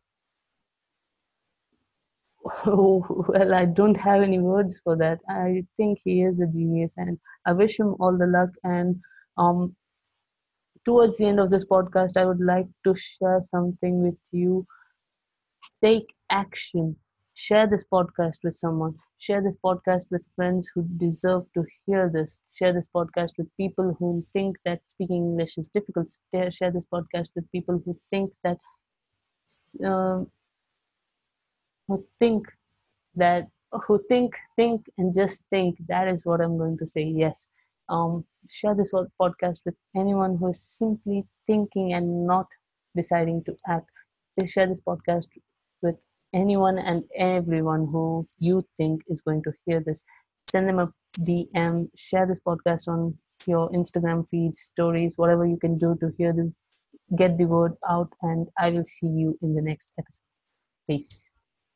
well, I don't have any words for that. I think he is a genius, and I wish him all the luck. And um, towards the end of this podcast, I would like to share something with you. Take action. Share this podcast with someone. Share this podcast with friends who deserve to hear this. Share this podcast with people who think that speaking English is difficult. Share this podcast with people who think that uh, who think that who think think and just think. That is what I'm going to say. Yes. Um, share this podcast with anyone who is simply thinking and not deciding to act. They share this podcast with anyone and everyone who you think is going to hear this. Send them a DM. Share this podcast on your Instagram feeds, stories, whatever you can do to hear the get the word out. And I will see you in the next episode. Peace.